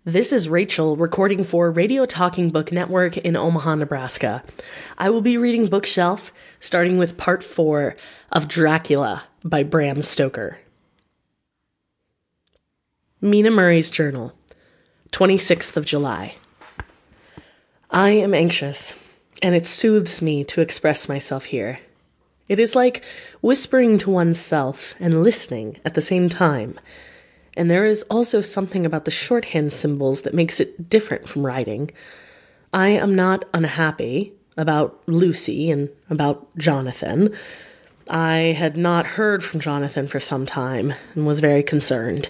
This is Rachel recording for Radio Talking Book Network in Omaha, Nebraska. I will be reading Bookshelf, starting with Part 4 of Dracula by Bram Stoker. Mina Murray's Journal, 26th of July. I am anxious, and it soothes me to express myself here. It is like whispering to oneself and listening at the same time. And there is also something about the shorthand symbols that makes it different from writing. I am not unhappy about Lucy and about Jonathan. I had not heard from Jonathan for some time and was very concerned.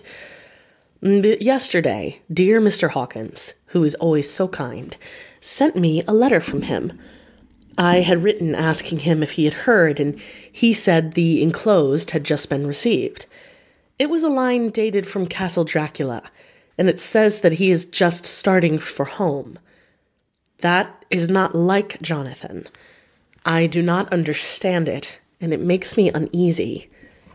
But yesterday, dear Mr. Hawkins, who is always so kind, sent me a letter from him. I had written asking him if he had heard, and he said the enclosed had just been received. It was a line dated from Castle Dracula, and it says that he is just starting for home. That is not like Jonathan. I do not understand it, and it makes me uneasy.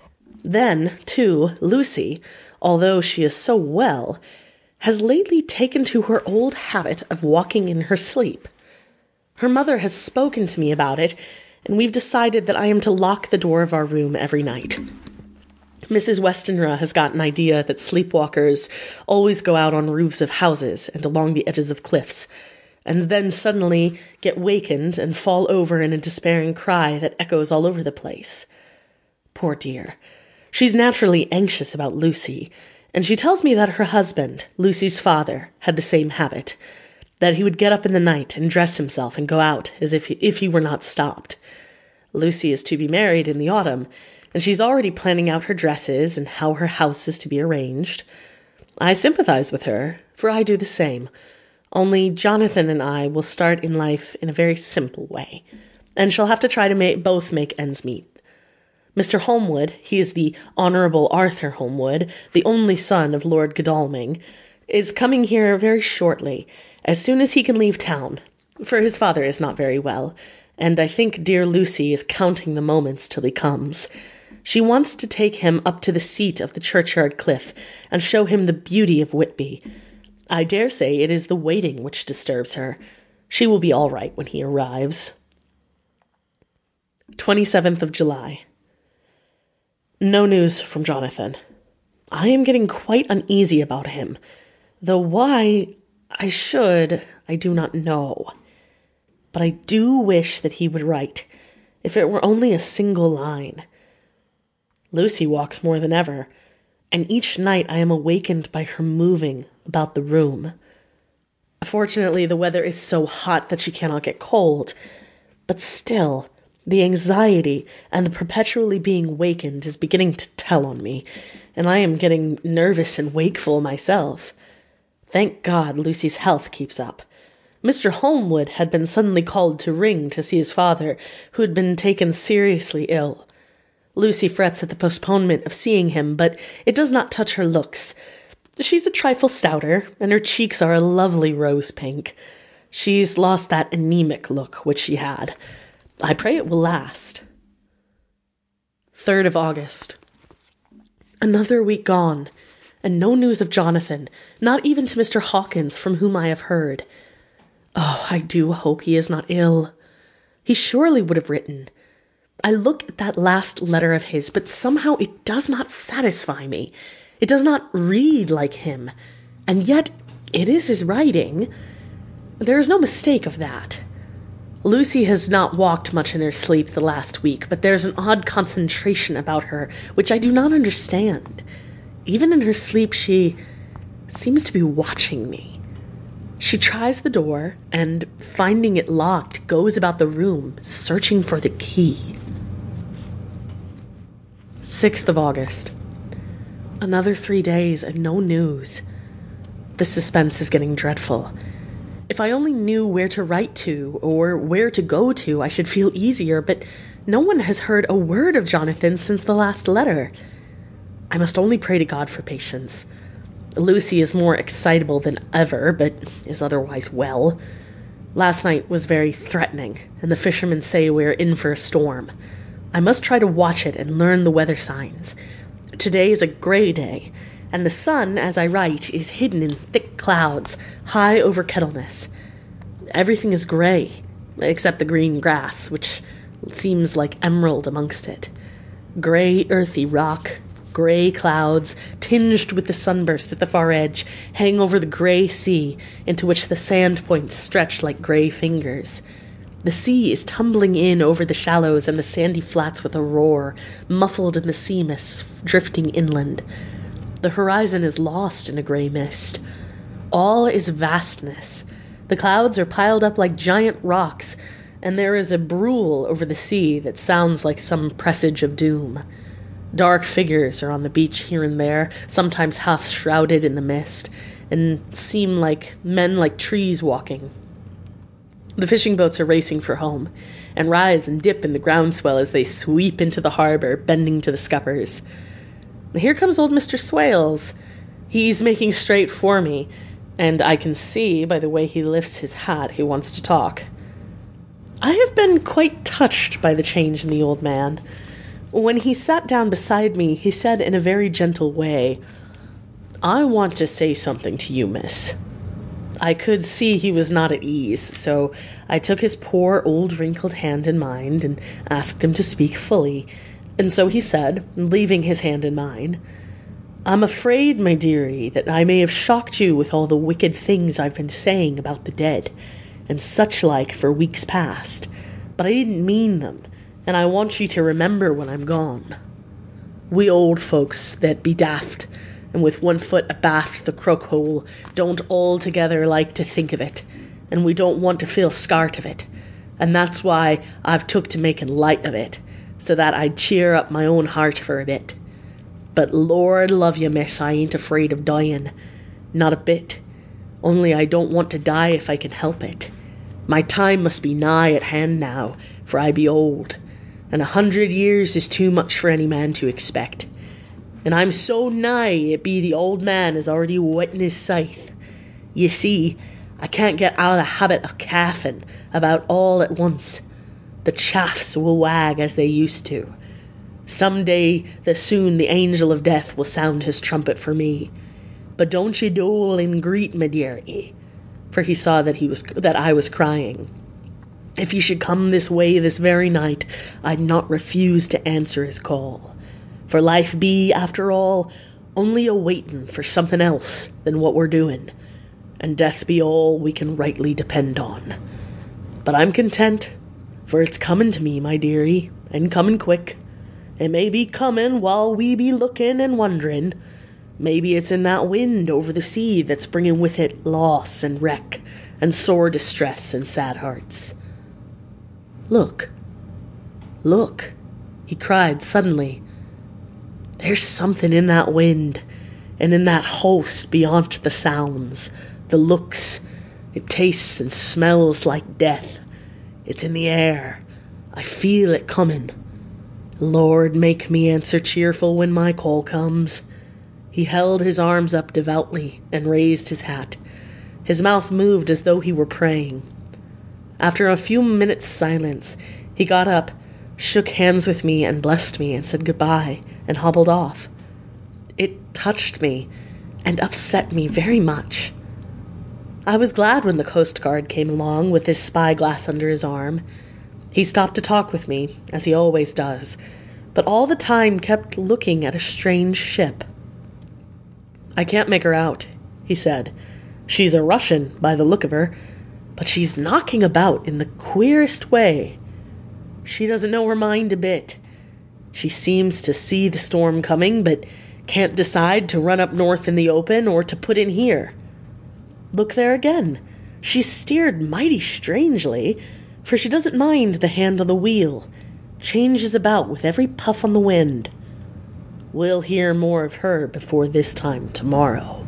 Then, too, Lucy, although she is so well, has lately taken to her old habit of walking in her sleep. Her mother has spoken to me about it, and we've decided that I am to lock the door of our room every night. Mrs. Westenra has got an idea that sleepwalkers always go out on roofs of houses and along the edges of cliffs, and then suddenly get wakened and fall over in a despairing cry that echoes all over the place. Poor dear. She's naturally anxious about Lucy, and she tells me that her husband, Lucy's father, had the same habit, that he would get up in the night and dress himself and go out as if he were not stopped. Lucy is to be married in the autumn, and she's already planning out her dresses and how her house is to be arranged. I sympathize with her, for I do the same. Only Jonathan and I will start in life in a very simple way, and shall have to try to both make ends meet. Mr. Holmwood, he is the Honourable Arthur Holmwood, the only son of Lord Godalming, is coming here very shortly, as soon as he can leave town, for his father is not very well, and I think dear Lucy is counting the moments till he comes. She wants to take him up to the seat of the churchyard cliff and show him the beauty of Whitby. I dare say it is the waiting which disturbs her. She will be all right when he arrives. 27th of July. No news from Jonathan. I am getting quite uneasy about him, though why I do not know. But I do wish that he would write, if it were only a single line. Lucy walks more than ever, and each night I am awakened by her moving about the room. Fortunately, the weather is so hot that she cannot get cold, but still, the anxiety and the perpetually being wakened is beginning to tell on me, and I am getting nervous and wakeful myself. Thank God Lucy's health keeps up. Mr. Holmwood had been suddenly called to Ring to see his father, who had been taken seriously ill. Lucy frets at the postponement of seeing him, but it does not touch her looks. She's a trifle stouter, and her cheeks are a lovely rose pink. She's lost that anemic look which she had. I pray it will last. 3rd of August. Another week gone, and no news of Jonathan, not even to Mr. Hawkins, from whom I have heard. Oh, I do hope he is not ill. He surely would have written. I look at that last letter of his, but somehow it does not satisfy me. It does not read like him, and yet it is his writing. There is no mistake of that. Lucy has not walked much in her sleep the last week, but there's an odd concentration about her which I do not understand. Even in her sleep she seems to be watching me. She tries the door, and, finding it locked, goes about the room, searching for the key. 6th of August. Another 3 days, and no news. The suspense is getting dreadful. If I only knew where to write to, or where to go to, I should feel easier, but no one has heard a word of Jonathan since the last letter. I must only pray to God for patience. Lucy is more excitable than ever, but is otherwise well. Last night was very threatening, and the fishermen say we are in for a storm. I must try to watch it and learn the weather signs. Today is a gray day, and the sun, as I write, is hidden in thick clouds, high over Kettleness. Everything is grey, except the green grass, which seems like emerald amongst it. Grey, earthy rock, grey clouds, tinged with the sunburst at the far edge, hang over the grey sea, into which the sand points stretch like grey fingers. The sea is tumbling in over the shallows and the sandy flats with a roar, muffled in the sea mist drifting inland. The horizon is lost in a grey mist. All is vastness. The clouds are piled up like giant rocks, and there is a brool over the sea that sounds like some presage of doom. Dark figures are on the beach here and there, sometimes half shrouded in the mist, and seem like men like trees walking. The fishing boats are racing for home, and rise and dip in the groundswell as they sweep into the harbor, bending to the scuppers. Here comes old Mr. Swales. He's making straight for me, and I can see by the way he lifts his hat he wants to talk. I have been quite touched by the change in the old man. When he sat down beside me, he said in a very gentle way, "I want to say something to you, miss." I could see he was not at ease, so I took his poor old wrinkled hand in mine and asked him to speak fully. And so he said, leaving his hand in mine, "I'm afraid, my dearie, that I may have shocked you with all the wicked things I've been saying about the dead, and such like for weeks past, but I didn't mean them, and I want you to remember when I'm gone. We old folks that be daft, and with one foot abaft the croak hole, don't altogether like to think of it, and we don't want to feel scart of it, and that's why I've took to making light of it, so that I'd cheer up my own heart for a bit. But Lord love you, miss, I ain't afraid of dying. Not a bit. Only I don't want to die if I can help it. My time must be nigh at hand now, for I be old, and 100 years is too much for any man to expect. And I'm so nigh it be the old man is already whetting his scythe. You see, I can't get out of the habit of coughing about all at once. The chaffs will wag as they used to. Some day soon the angel of death will sound his trumpet for me. But don't you dole in greet, my dearie," for he saw that I was crying. "If you should come this way this very night, I'd not refuse to answer his call. For life be, after all, only a waitin' for something else than what we're doing, and death be all we can rightly depend on. But I'm content, for it's comin' to me, my dearie, and comin' quick. It may be comin' while we be lookin' and wonderin'. Maybe it's in that wind over the sea that's bringin' with it loss and wreck and sore distress and sad hearts. Look, look," he cried suddenly. "There's something in that wind, and in that host beyond the sounds, the looks. It tastes and smells like death. It's in the air. I feel it comin'. Lord, make me answer cheerful when my call comes." He held his arms up devoutly and raised his hat. His mouth moved as though he were praying. After a few minutes' silence, he got up, shook hands with me and blessed me and said goodbye and hobbled off. It touched me and upset me very much. I was glad when the Coast Guard came along with his spyglass under his arm. He stopped to talk with me, as he always does, but all the time kept looking at a strange ship. "I can't make her out," he said. "She's a Russian, by the look of her, but she's knocking about in the queerest way. She doesn't know her mind a bit. She seems to see the storm coming, but can't decide to run up north in the open or to put in here. Look there again. She's steered mighty strangely, for she doesn't mind the hand on the wheel, changes about with every puff on the wind. We'll hear more of her before this time tomorrow."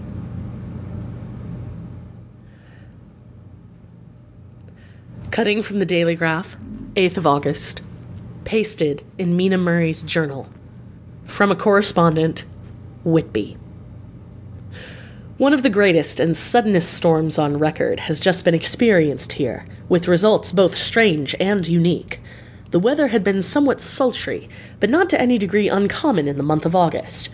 Cutting from the Daily Graph, 8th of August. Pasted in Mina Murray's journal. From a correspondent, Whitby. One of the greatest and suddenest storms on record has just been experienced here, with results both strange and unique. The weather had been somewhat sultry, but not to any degree uncommon in the month of August.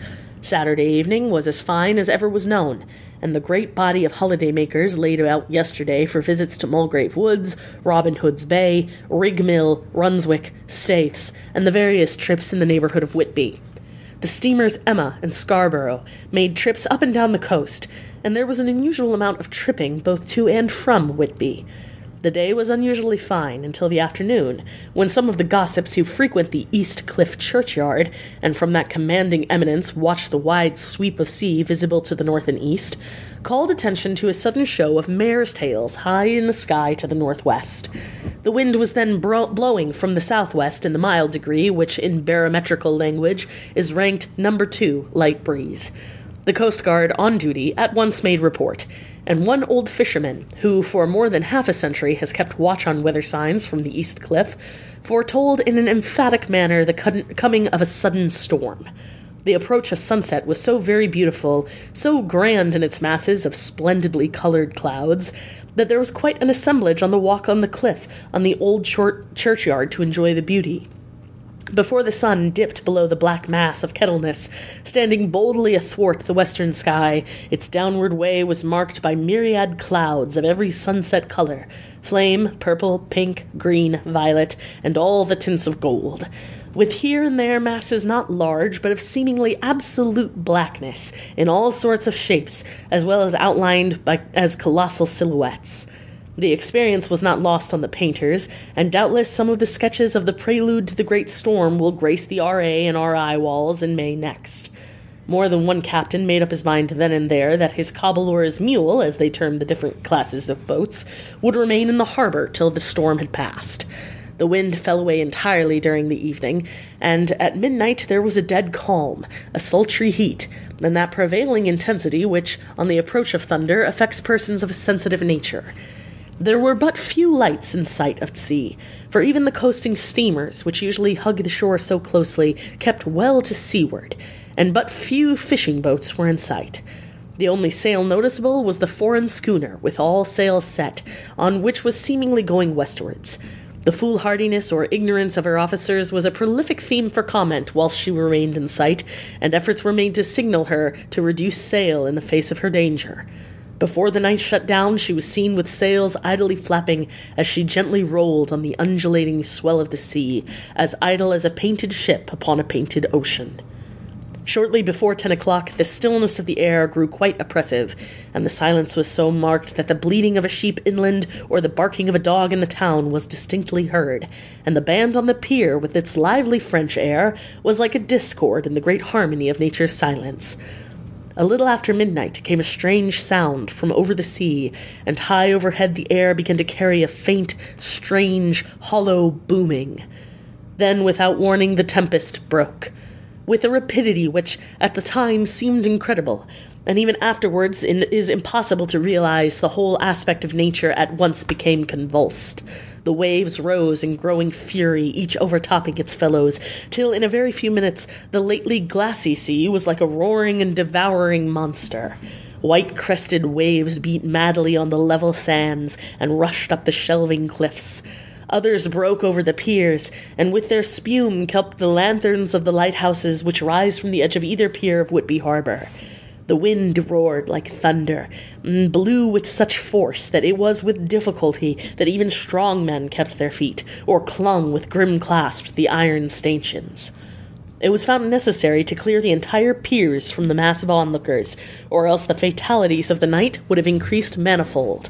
Saturday evening was as fine as ever was known, and the great body of holiday-makers laid out yesterday for visits to Mulgrave Woods, Robin Hood's Bay, Rig Mill, Runswick, Staithes, and the various trips in the neighbourhood of Whitby. The steamers Emma and Scarborough made trips up and down the coast, and there was an unusual amount of tripping both to and from Whitby. The day was unusually fine until the afternoon, when some of the gossips who frequent the East Cliff churchyard, and from that commanding eminence watch the wide sweep of sea visible to the north and east, called attention to a sudden show of mares' tails high in the sky to the northwest. The wind was then blowing from the southwest in the mild degree, which in barometrical language is ranked number 2 light breeze. The Coast Guard on duty at once made report, and one old fisherman, who for more than half a century has kept watch on weather signs from the East Cliff, foretold in an emphatic manner the coming of a sudden storm. The approach of sunset was so very beautiful, so grand in its masses of splendidly colored clouds, that there was quite an assemblage on the walk on the cliff on the old churchyard to enjoy the beauty. Before the sun dipped below the black mass of Kettleness, standing boldly athwart the western sky, its downward way was marked by myriad clouds of every sunset color, flame, purple, pink, green, violet, and all the tints of gold, with here and there masses not large, but of seemingly absolute blackness, in all sorts of shapes, as well as outlined as colossal silhouettes. The experience was not lost on the painters, and doubtless some of the sketches of the prelude to the great storm will grace the R.A. and R.I. walls in May next. More than one captain made up his mind then and there that his cobbler's mule, as they termed the different classes of boats, would remain in the harbour till the storm had passed. The wind fell away entirely during the evening, and at midnight there was a dead calm, a sultry heat, and that prevailing intensity which, on the approach of thunder, affects persons of a sensitive nature. There were but few lights in sight at sea, for even the coasting steamers, which usually hug the shore so closely, kept well to seaward, and but few fishing boats were in sight. The only sail noticeable was the foreign schooner, with all sails set, on which was seemingly going westwards. The foolhardiness or ignorance of her officers was a prolific theme for comment whilst she remained in sight, and efforts were made to signal her to reduce sail in the face of her danger. Before the night shut down, she was seen with sails idly flapping as she gently rolled on the undulating swell of the sea, as idle as a painted ship upon a painted ocean. Shortly before 10 o'clock, the stillness of the air grew quite oppressive, and the silence was so marked that the bleating of a sheep inland or the barking of a dog in the town was distinctly heard, and the band on the pier, with its lively French air, was like a discord in the great harmony of nature's silence. A little after midnight came a strange sound from over the sea, and high overhead the air began to carry a faint, strange, hollow booming. Then, without warning, the tempest broke, with a rapidity which at the time seemed incredible, and even afterwards it is impossible to realize. The whole aspect of nature at once became convulsed. The waves rose in growing fury, each overtopping its fellows, till in a very few minutes the lately glassy sea was like a roaring and devouring monster. White-crested waves beat madly on the level sands and rushed up the shelving cliffs. Others broke over the piers, and with their spume kept the lanthorns of the lighthouses which rise from the edge of either pier of Whitby harbour. The wind roared like thunder, and blew with such force that it was with difficulty that even strong men kept their feet, or clung with grim clasp to the iron stanchions. It was found necessary to clear the entire piers from the mass of onlookers, or else the fatalities of the night would have increased manifold.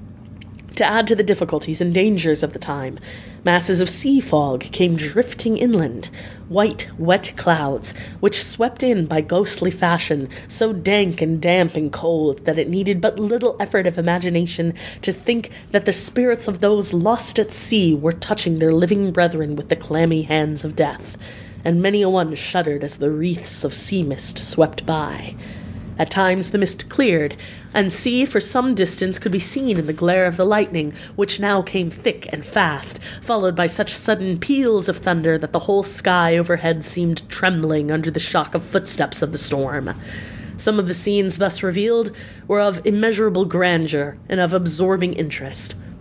To add to the difficulties and dangers of the time, masses of sea fog came drifting inland, white, wet clouds, which swept in by ghostly fashion, so dank and damp and cold that it needed but little effort of imagination to think that the spirits of those lost at sea were touching their living brethren with the clammy hands of death, and many a one shuddered as the wreaths of sea mist swept by. At times the mist cleared, and sea for some distance could be seen in the glare of the lightning, which now came thick and fast, followed by such sudden peals of thunder that the whole sky overhead seemed trembling under the shock of footsteps of the storm. Some of the scenes thus revealed were of immeasurable grandeur and of absorbing interest.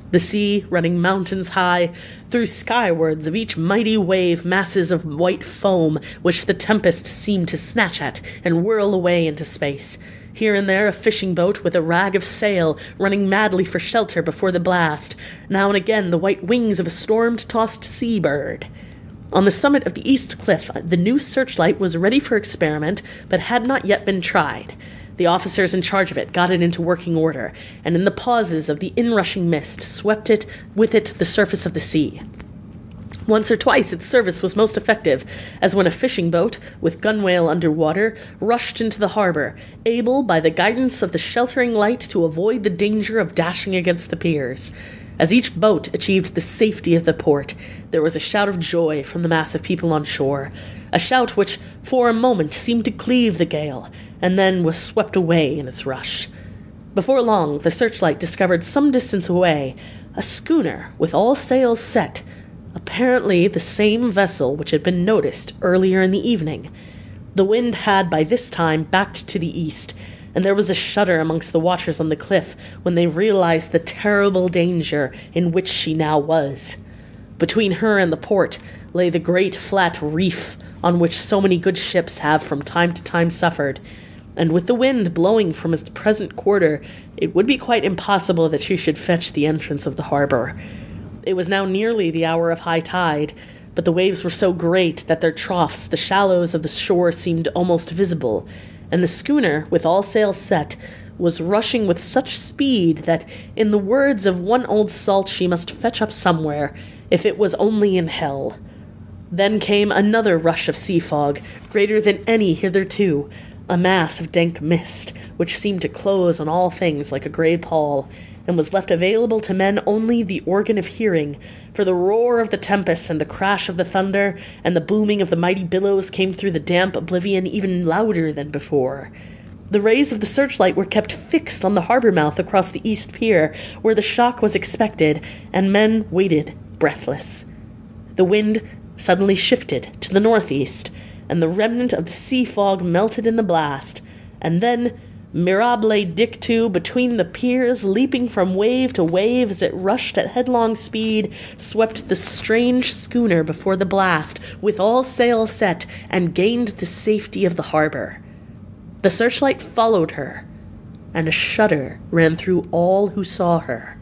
The sea, running mountains high, threw skywards of each mighty wave masses of white foam which the tempest seemed to snatch at and whirl away into space. Here and there a fishing boat with a rag of sail running madly for shelter before the blast, now and again the white wings of a storm-tossed sea-bird. On the summit of the east cliff the new searchlight was ready for experiment, but had not yet been tried. The officers in charge of it got it into working order, and in the pauses of the inrushing mist swept it with it the surface of the sea. Once or twice its service was most effective, as when a fishing boat, with gunwale under water, rushed into the harbor, able, by the guidance of the sheltering light, to avoid the danger of dashing against the piers. As each boat achieved the safety of the port, there was a shout of joy from the mass of people on shore, a shout which for a moment seemed to cleave the gale, and then was swept away in its rush. Before long, the searchlight discovered some distance away a schooner with all sails set, apparently the same vessel which had been noticed earlier in the evening. The wind had by this time backed to the east, and there was a shudder amongst the watchers on the cliff when they realized the terrible danger in which she now was. Between her and the port lay the great flat reef on which so many good ships have from time to time suffered, and with the wind blowing from its present quarter, it would be quite impossible that she should fetch the entrance of the harbor. It was now nearly the hour of high tide, but the waves were so great that their troughs, the shallows of the shore, seemed almost visible, and the schooner, with all sails set, was rushing with such speed that, in the words of one old salt, she must fetch up somewhere, if it was only in hell. Then came another rush of sea fog, greater than any hitherto, a mass of dank mist, which seemed to close on all things like a grey pall, and was left available to men only the organ of hearing, for the roar of the tempest and the crash of the thunder and the booming of the mighty billows came through the damp oblivion even louder than before. The rays of the searchlight were kept fixed on the harbor mouth across the east pier, where the shock was expected, and men waited breathless. The wind suddenly shifted to the northeast, and the remnant of the sea fog melted in the blast, and then, mirabile dictu, between the piers, leaping from wave to wave as it rushed at headlong speed, swept the strange schooner before the blast, with all sail set, and gained the safety of the harbor. The searchlight followed her, and a shudder ran through all who saw her,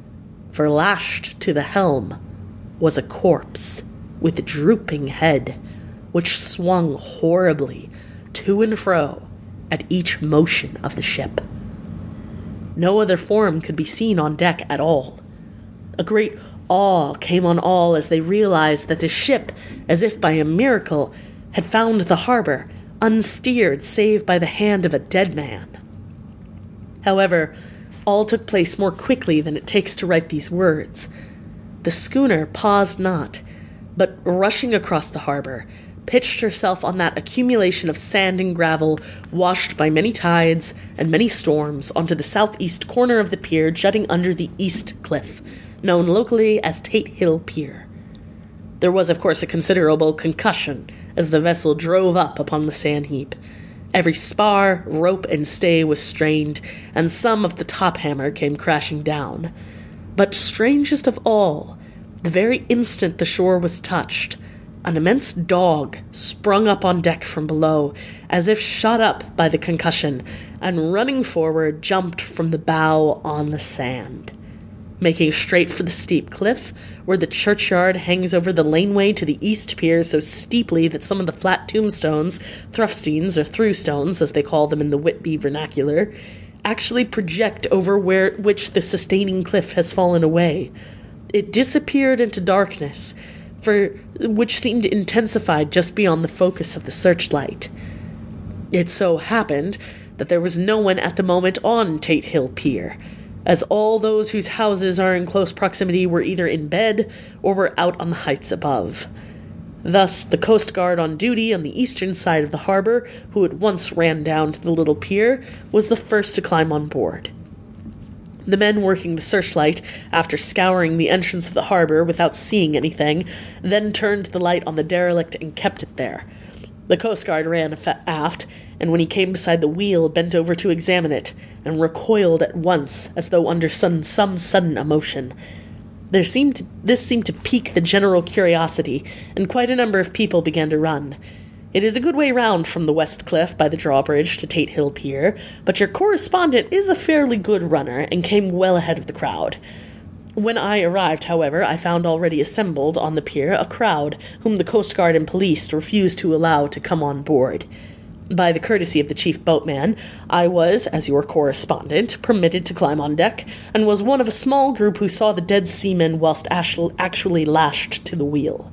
for lashed to the helm was a corpse with drooping head, which swung horribly to and fro at each motion of the ship. No other form could be seen on deck at all. A great awe came on all as they realized that the ship, as if by a miracle, had found the harbor, unsteered save by the hand of a dead man. However, all took place more quickly than it takes to write these words. The schooner paused not, but rushing across the harbor, pitched herself on that accumulation of sand and gravel, washed by many tides and many storms, onto the southeast corner of the pier jutting under the east cliff, known locally as Tate Hill Pier. There was, of course, a considerable concussion as the vessel drove up upon the sand heap. Every spar, rope, and stay was strained, and some of the top hammer came crashing down. But strangest of all, the very instant the shore was touched, an immense dog sprung up on deck from below, as if shot up by the concussion, and running forward jumped from the bow on the sand. Making straight for the steep cliff, where the churchyard hangs over the laneway to the east pier so steeply that some of the flat tombstones, thrusteins or throughstones, as they call them in the Whitby vernacular, actually project over which the sustaining cliff has fallen away. It disappeared into darkness, which seemed intensified just beyond the focus of the searchlight. It so happened that there was no one at the moment on Tate Hill Pier, as all those whose houses are in close proximity were either in bed or were out on the heights above. Thus, the Coast Guard on duty on the eastern side of the harbor, who at once ran down to the little pier, was the first to climb on board. The men working the searchlight, after scouring the entrance of the harbor without seeing anything, then turned the light on the derelict and kept it there. The Coast Guard ran aft, and when he came beside the wheel, bent over to examine it, and recoiled at once, as though under some sudden emotion. This seemed to pique the general curiosity, and quite a number of people began to run. It is a good way round from the West Cliff by the drawbridge to Tate Hill Pier, but your correspondent is a fairly good runner and came well ahead of the crowd. When I arrived, however, I found already assembled on the pier a crowd whom the Coast Guard and police refused to allow to come on board. By the courtesy of the chief boatman, I was, as your correspondent, permitted to climb on deck, and was one of a small group who saw the dead seaman whilst actually lashed to the wheel.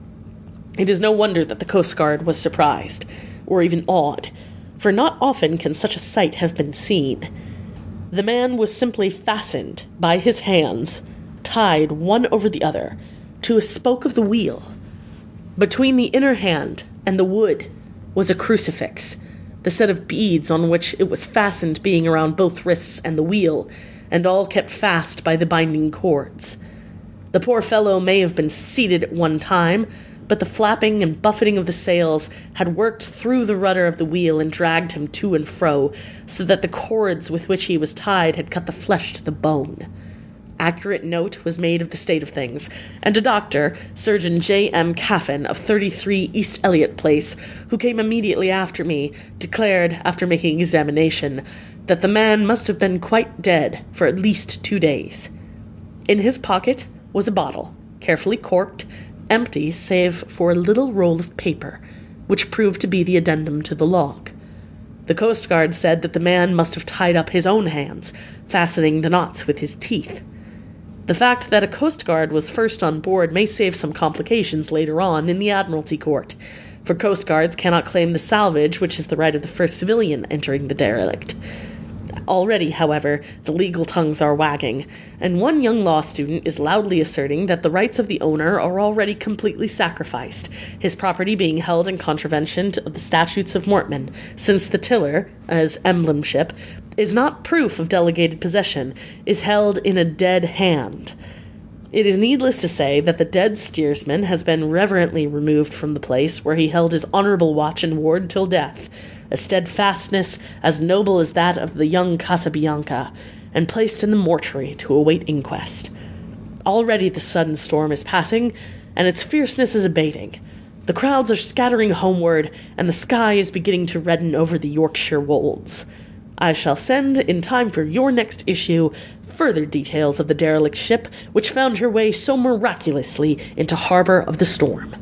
It is no wonder that the Coast Guard was surprised, or even awed, for not often can such a sight have been seen. The man was simply fastened by his hands, tied one over the other, to a spoke of the wheel. Between the inner hand and the wood was a crucifix, the set of beads on which it was fastened being around both wrists and the wheel, and all kept fast by the binding cords. The poor fellow may have been seated at one time, but the flapping and buffeting of the sails had worked through the rudder of the wheel and dragged him to and fro, so that the cords with which he was tied had cut the flesh to the bone. Accurate note was made of the state of things, and a doctor, Surgeon J.M. Caffin of 33 East Elliot Place, who came immediately after me, declared, after making examination, that the man must have been quite dead for at least 2 days. In his pocket was a bottle, carefully corked, empty save for a little roll of paper, which proved to be the addendum to the log. The Coast Guard said that the man must have tied up his own hands, fastening the knots with his teeth. The fact that a Coast Guard was first on board may save some complications later on in the Admiralty Court, for Coast Guards cannot claim the salvage, which is the right of the first civilian entering the derelict. Already, however, the legal tongues are wagging, and one young law student is loudly asserting that the rights of the owner are already completely sacrificed, his property being held in contravention of the statutes of Mortman, since the tiller, as emblem ship, is not proof of delegated possession, is held in a dead hand. It is needless to say that the dead steersman has been reverently removed from the place where he held his honourable watch and ward till death, a steadfastness as noble as that of the young Casabianca, and placed in the mortuary to await inquest. Already the sudden storm is passing, and its fierceness is abating. The crowds are scattering homeward, and the sky is beginning to redden over the Yorkshire wolds. I shall send, in time for your next issue, further details of the derelict ship which found her way so miraculously into harbour of the storm.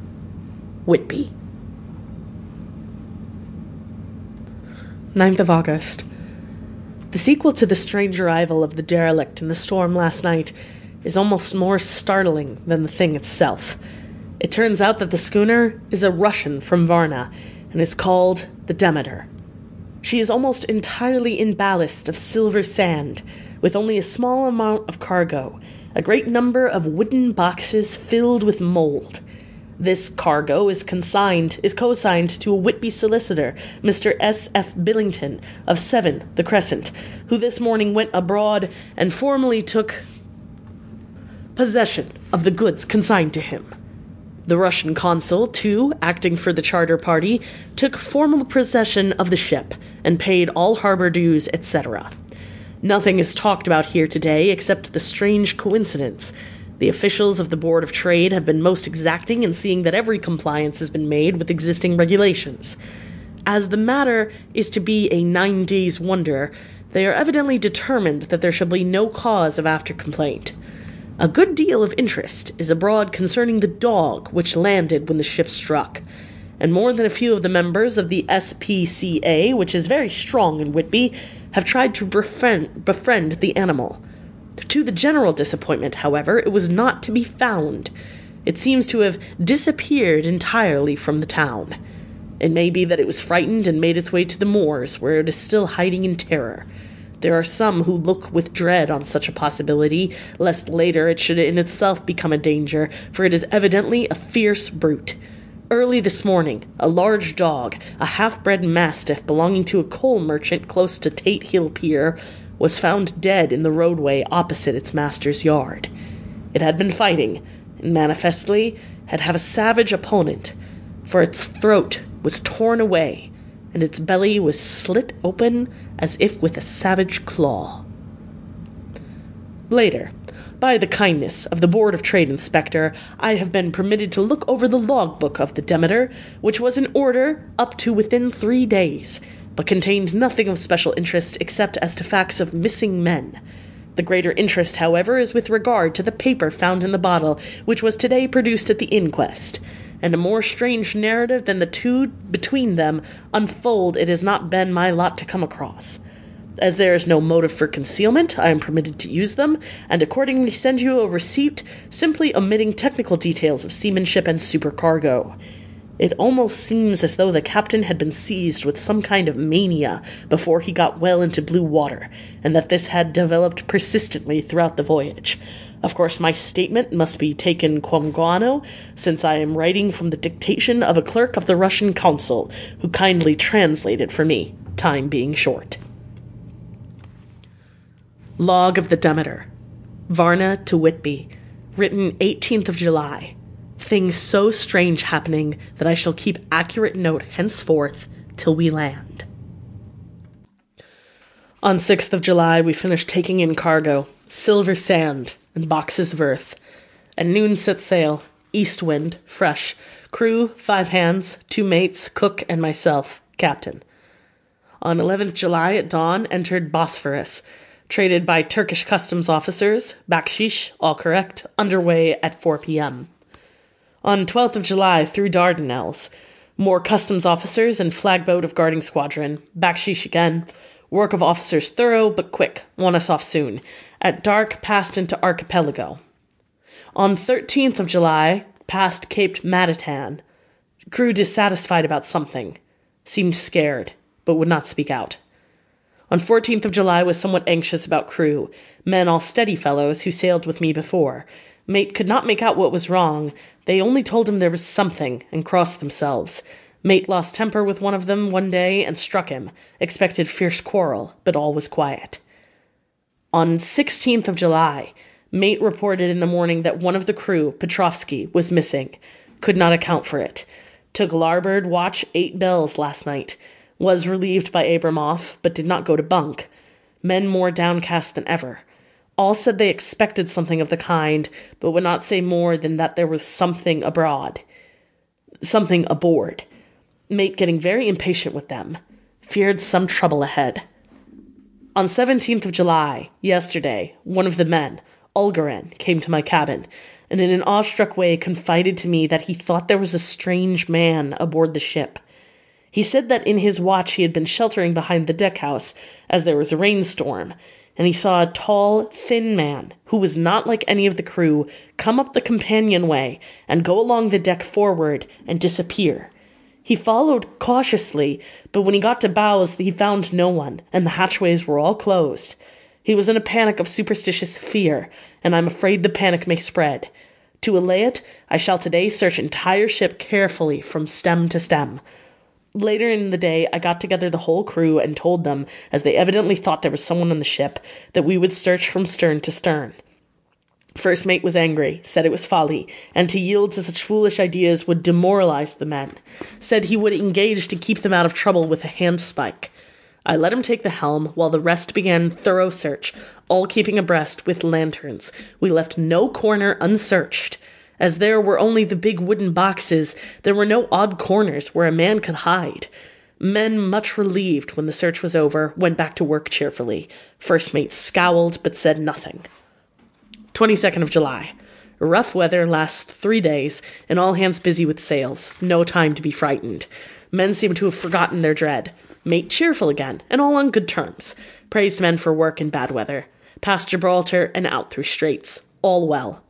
Whitby. 9th of August. The sequel to the strange arrival of the derelict in the storm last night is almost more startling than the thing itself. It turns out that the schooner is a Russian from Varna, and is called the Demeter. She is almost entirely in ballast of silver sand, with only a small amount of cargo, a great number of wooden boxes filled with mold. This cargo is co-signed to a Whitby solicitor, Mr. S.F. Billington, of 7, the Crescent, who this morning went abroad and formally took possession of the goods consigned to him. The Russian consul, too, acting for the charter party, took formal possession of the ship and paid all harbour dues, etc. Nothing is talked about here today except the strange coincidence. The officials of the Board of Trade have been most exacting in seeing that every compliance has been made with existing regulations. As the matter is to be a 9 days' wonder, they are evidently determined that there shall be no cause of after-complaint. A good deal of interest is abroad concerning the dog which landed when the ship struck, and more than a few of the members of the SPCA, which is very strong in Whitby, have tried to befriend the animal. To the general disappointment, however, it was not to be found. It seems to have disappeared entirely from the town. It may be that it was frightened and made its way to the moors, where it is still hiding in terror. There are some who look with dread on such a possibility, lest later it should in itself become a danger, for it is evidently a fierce brute. Early this morning, a large dog, a half-bred mastiff belonging to a coal merchant close to Tate Hill Pier, was found dead in the roadway opposite its master's yard. It had been fighting, and manifestly had a savage opponent, for its throat was torn away, and its belly was slit open as if with a savage claw. Later, By the kindness of the Board of Trade Inspector, I have been permitted to look over the logbook of the Demeter, which was in order up to within 3 days, but contained nothing of special interest except as to facts of missing men. The greater interest, however, is with regard to the paper found in the bottle, which was today produced at the inquest, and a more strange narrative than the two between them unfold it has not been my lot to come across. As there is no motive for concealment, I am permitted to use them, and accordingly send you a receipt, simply omitting technical details of seamanship and supercargo. It almost seems as though the captain had been seized with some kind of mania before he got well into blue water, and that this had developed persistently throughout the voyage. Of course, my statement must be taken quam guano, since I am writing from the dictation of a clerk of the Russian consul, who kindly translated for me, time being short. Log of the Demeter. Varna to Whitby. Written 18th of July. Things so strange happening that I shall keep accurate note henceforth till we land. On 6th of July we finished taking in cargo, silver sand, and boxes of earth. At noon set sail, east wind, fresh, crew 5 hands, 2 mates, cook, and myself, captain. On 11th July at dawn entered Bosphorus, traded by Turkish customs officers, bakshish, all correct, underway at 4 p.m. On 12th of July through Dardanelles, more customs officers and flagboat of guarding squadron, bakshish again, work of officers thorough but quick, want us off soon. At dark passed into Archipelago. On 13th of July passed Cape Matatan. Crew dissatisfied about something, seemed scared, but would not speak out. On 14th of July was somewhat anxious about crew, men all steady fellows who sailed with me before. Mate could not make out what was wrong. They only told him there was something, and crossed themselves. Mate lost temper with one of them one day and struck him. Expected fierce quarrel, but all was quiet. On 16th of July, mate reported in the morning that one of the crew, Petrovsky, was missing. Could not account for it. Took larboard watch 8 bells last night. Was relieved by Abramoff, but did not go to bunk. Men more downcast than ever. All said they expected something of the kind, but would not say more than that there was something abroad. Something aboard. Mate getting very impatient with them. Feared some trouble ahead. On 17th of July, yesterday, one of the men, Ulgarin, came to my cabin, and in an awestruck way confided to me that he thought there was a strange man aboard the ship. He said that in his watch he had been sheltering behind the deckhouse, as there was a rainstorm, and he saw a tall, thin man, who was not like any of the crew, come up the companionway and go along the deck forward and disappear. He followed cautiously, but when he got to bows he found no one, and the hatchways were all closed. He was in a panic of superstitious fear, and I'm afraid the panic may spread. To allay it, I shall today search entire ship carefully from stem to stem. Later in the day, I got together the whole crew and told them, as they evidently thought there was someone on the ship, that we would search from stern to stern. First mate was angry, said it was folly, and to yield to such foolish ideas would demoralize the men. Said he would engage to keep them out of trouble with a handspike. I let him take the helm, while the rest began thorough search, all keeping abreast with lanterns. We left no corner unsearched. As there were only the big wooden boxes, there were no odd corners where a man could hide. Men, much relieved when the search was over, went back to work cheerfully. First mate scowled, but said nothing. 22nd of July. Rough weather lasts 3 days, and all hands busy with sails. No time to be frightened. Men seem to have forgotten their dread. Mate cheerful again, and all on good terms. Praised men for work in bad weather. Past Gibraltar and out through straits. All well.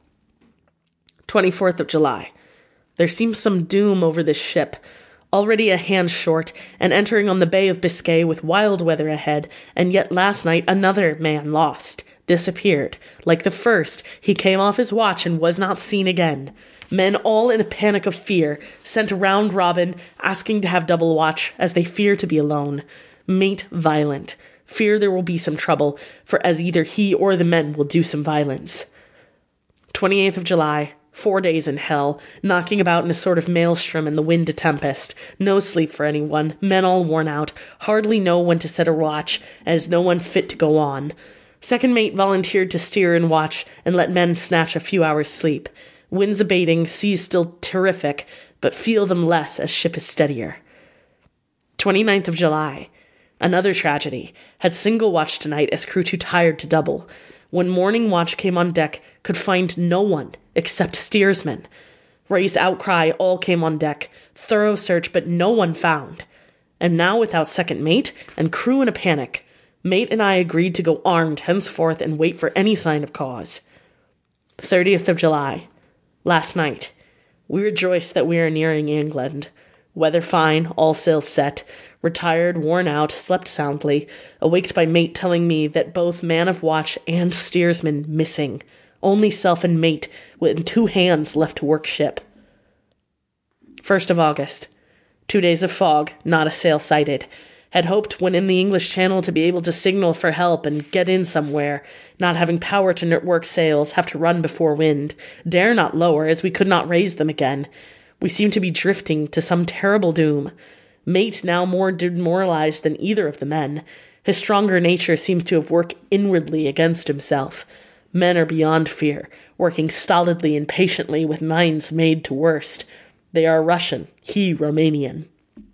24th of July. There seems some doom over this ship. Already a hand short, and entering on the Bay of Biscay with wild weather ahead, and yet last night another man lost, disappeared. Like the first, he came off his watch and was not seen again. Men all in a panic of fear, sent round robin, asking to have double watch, as they fear to be alone. Mate violent. Fear there will be some trouble, for as either he or the men will do some violence. 28th of July. 4 days in hell, knocking about in a sort of maelstrom in the wind a tempest. No sleep for anyone, men all worn out, hardly know when to set a watch, as no one fit to go on. Second mate volunteered to steer and watch and let men snatch a few hours' sleep. Winds abating, seas still terrific, but feel them less as ship is steadier. 29th of July. Another tragedy. Had single watch tonight as crew too tired to double. When morning watch came on deck, could find no one except steersmen. Raised outcry, all came on deck. Thorough search, but no one found. And now without second mate, and crew in a panic, mate and I agreed to go armed henceforth and wait for any sign of cause. 30th of July. Last night. We rejoice that we are nearing England. Weather fine, all sails set. Retired, worn out, slept soundly, awaked by mate telling me that both man of watch and steersman missing. Only self and mate with 2 hands left to work ship. 1st of August. 2 days of fog, not a sail sighted. Had hoped when in the English Channel to be able to signal for help and get in somewhere, not having power to work sails, have to run before wind. Dare not lower, as we could not raise them again. We seem to be drifting to some terrible doom. Mate now more demoralized than either of the men. His stronger nature seems to have worked inwardly against himself. Men are beyond fear, working stolidly and patiently with minds made to worst. They are Russian, he Romanian.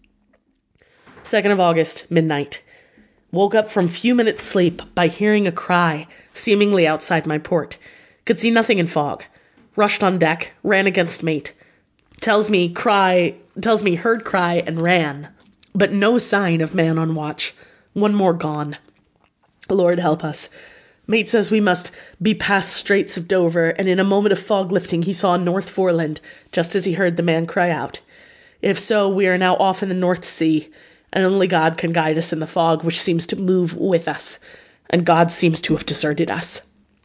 2nd of August, midnight. Woke up from few minutes' sleep by hearing a cry, seemingly outside my port. Could see nothing in fog. Rushed on deck, ran against mate. Tells me heard cry and ran. But no sign of man on watch. One more gone. Lord help us. Mate says we must be past Straits of Dover, and in a moment of fog lifting he saw North Foreland, just as he heard the man cry out. If so, we are now off in the North Sea, and only God can guide us in the fog which seems to move with us, and God seems to have deserted us.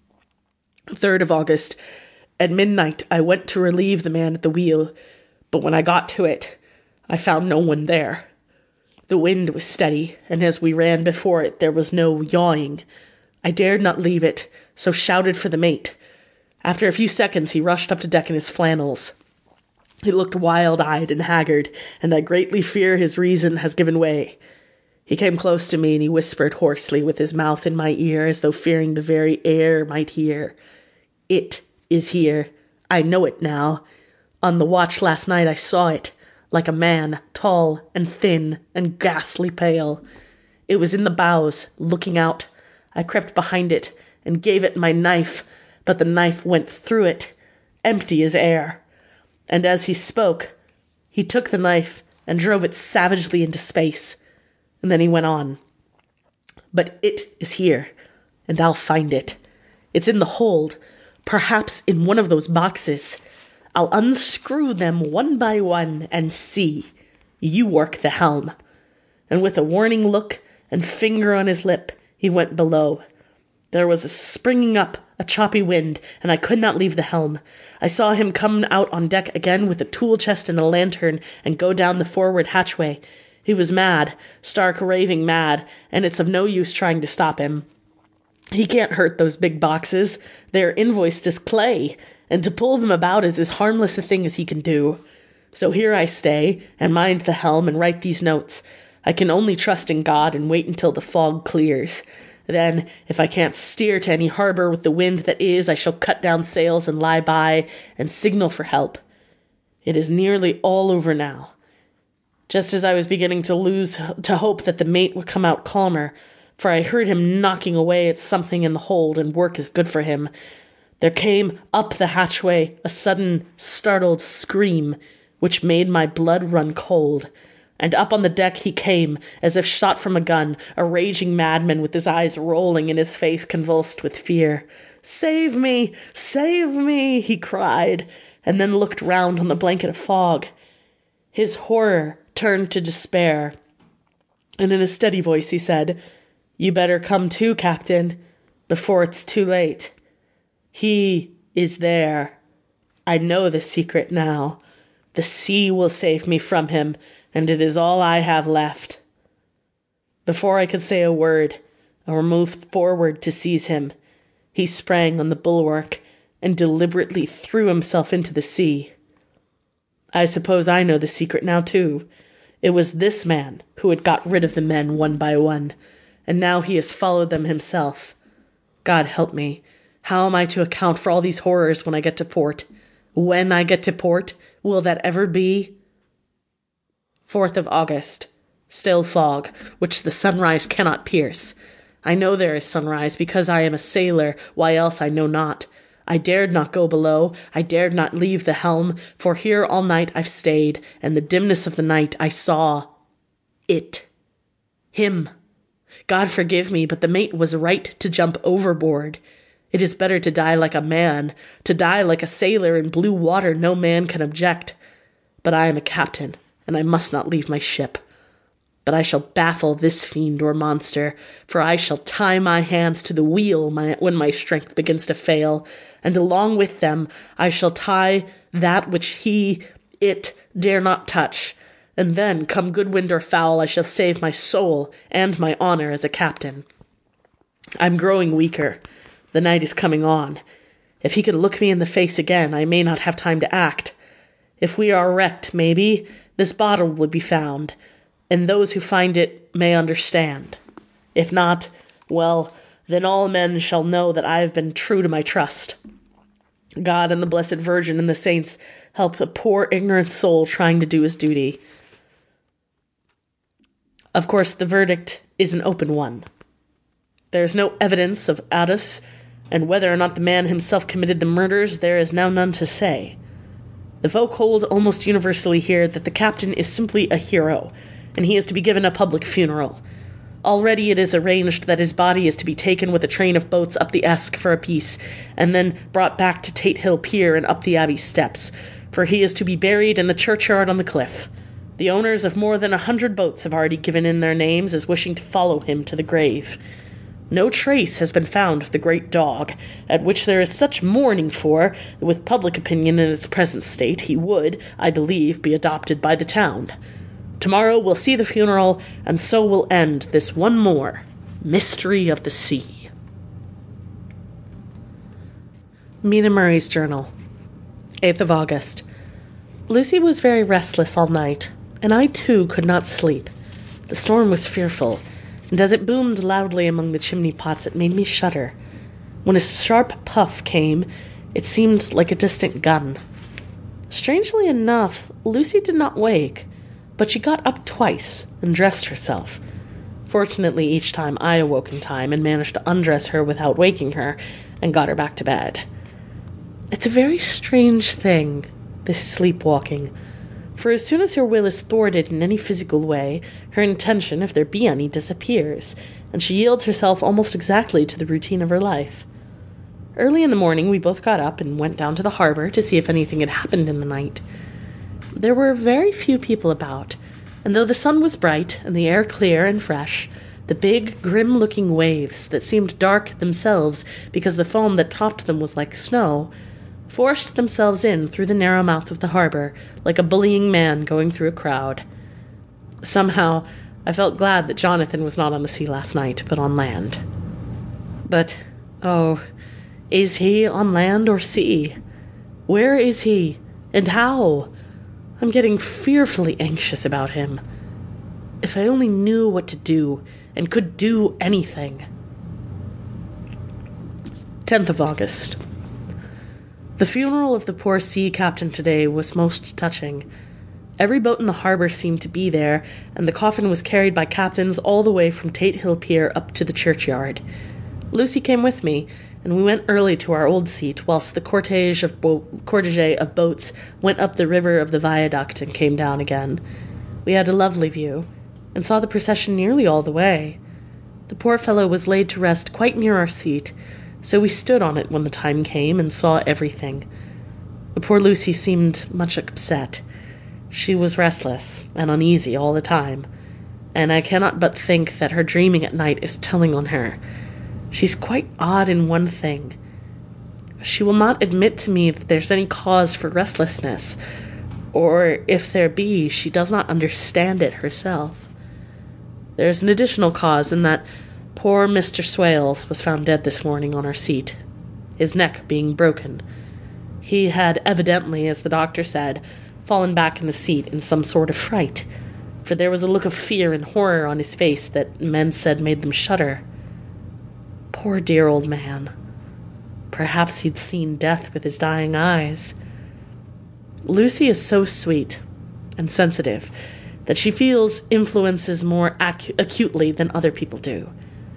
3rd of August. At midnight I went to relieve the man at the wheel, but when I got to it, I found no one there. The wind was steady, and as we ran before it there was no yawing. I dared not leave it, so shouted for the mate. After a few seconds he rushed up to deck in his flannels. He looked wild-eyed and haggard, and I greatly fear his reason has given way. He came close to me, and he whispered hoarsely with his mouth in my ear, as though fearing the very air might hear. It is here. I know it now. On the watch last night I saw it, like a man, tall and thin and ghastly pale. It was in the bows, looking out. I crept behind it and gave it my knife, but the knife went through it, empty as air. And as he spoke, he took the knife and drove it savagely into space. And then he went on. But it is here, and I'll find it. It's in the hold, perhaps in one of those boxes. I'll unscrew them one by one and see. You work the helm. And with a warning look and finger on his lip, he went below. There was a springing up, a choppy wind, and I could not leave the helm. I saw him come out on deck again with a tool chest and a lantern and go down the forward hatchway. He was mad, stark raving mad, and it's of no use trying to stop him. He can't hurt those big boxes. They're invoiced as clay, and to pull them about is as harmless a thing as he can do. So here I stay, and mind the helm and write these notes. I can only trust in God and wait until the fog clears. Then, if I can't steer to any harbor with the wind that is, I shall cut down sails and lie by and signal for help. It is nearly all over now. Just as I was beginning to hope that the mate would come out calmer, for I heard him knocking away at something in the hold, and work is good for him, there came up the hatchway a sudden, startled scream, which made my blood run cold. And up on the deck he came, as if shot from a gun, a raging madman with his eyes rolling and his face convulsed with fear. "Save me! Save me!" he cried, and then looked round on the blanket of fog. His horror turned to despair, and in a steady voice he said, "You better come too, Captain, before it's too late. He is there. I know the secret now. The sea will save me from him, and it is all I have left." Before I could say a word, or move forward to seize him, he sprang on the bulwark and deliberately threw himself into the sea. I suppose I know the secret now, too. It was this man who had got rid of the men one by one, and now he has followed them himself. God help me. How am I to account for all these horrors when I get to port? When I get to port, will that ever be? 4th of August. Still fog, which the sunrise cannot pierce. I know there is sunrise, because I am a sailor, why else I know not. I dared not go below, I dared not leave the helm, for here all night I've stayed, and the dimness of the night I saw it. Him. God forgive me, but the mate was right to jump overboard. It is better to die like a man. To die like a sailor in blue water no man can object. But I am a captain, and I must not leave my ship. But I shall baffle this fiend or monster, for I shall tie my hands to the wheel when my strength begins to fail, and along with them I shall tie that which it dare not touch, and then, come good wind or foul, I shall save my soul and my honor as a captain. I'm growing weaker. The night is coming on. If he could look me in the face again, I may not have time to act. If we are wrecked, maybe, this bottle will be found, and those who find it may understand. If not, well, then all men shall know that I have been true to my trust. God and the Blessed Virgin and the saints help a poor ignorant soul trying to do his duty. Of course, the verdict is an open one. There is no evidence of Adus, and whether or not the man himself committed the murders, there is now none to say. The folk hold almost universally here that the captain is simply a hero, and he is to be given a public funeral. Already it is arranged that his body is to be taken with a train of boats up the Esk for a piece, and then brought back to Tate Hill Pier and up the Abbey steps, for he is to be buried in the churchyard on the cliff. The owners of more than 100 boats have already given in their names as wishing to follow him to the grave. No trace has been found of the great dog, at which there is such mourning for, that with public opinion in its present state, he would, I believe, be adopted by the town. Tomorrow we'll see the funeral, and so will end this one more mystery of the sea. Mina Murray's Journal, 8th of August. Lucy was very restless all night, and I too could not sleep. The storm was fearful, and as it boomed loudly among the chimney pots it made me shudder. When a sharp puff came, it seemed like a distant gun. Strangely enough, Lucy did not wake, but she got up twice and dressed herself. Fortunately, each time I awoke in time and managed to undress her without waking her, and got her back to bed. It's a very strange thing, this sleepwalking, for as soon as her will is thwarted in any physical way, her intention, if there be any, disappears, and she yields herself almost exactly to the routine of her life. Early in the morning we both got up and went down to the harbor to see if anything had happened in the night. There were very few people about, and though the sun was bright and the air clear and fresh, the big, grim-looking waves, that seemed dark themselves because the foam that topped them was like snow, forced themselves in through the narrow mouth of the harbor like a bullying man going through a crowd. Somehow, I felt glad that Jonathan was not on the sea last night, but on land. But, oh, is he on land or sea? Where is he, and how? I'm getting fearfully anxious about him. If I only knew what to do, and could do anything. 10th of August. The funeral of the poor sea captain today was most touching. Every boat in the harbor seemed to be there, and the coffin was carried by captains all the way from Tate Hill Pier up to the churchyard. Lucy came with me, and we went early to our old seat, whilst the cortege of boats went up the river of the viaduct and came down again. We had a lovely view, and saw the procession nearly all the way. The poor fellow was laid to rest quite near our seat, so we stood on it when the time came and saw everything. The poor Lucy seemed much upset. She was restless and uneasy all the time, and I cannot but think that her dreaming at night is telling on her. She's quite odd in one thing. She will not admit to me that there's any cause for restlessness, or if there be, she does not understand it herself. There's an additional cause in that poor Mr. Swales was found dead this morning on our seat, his neck being broken. He had evidently, as the doctor said, fallen back in the seat in some sort of fright, for there was a look of fear and horror on his face that men said made them shudder. Poor dear old man. Perhaps he'd seen death with his dying eyes. Lucy is so sweet and sensitive that she feels influences more acutely than other people do.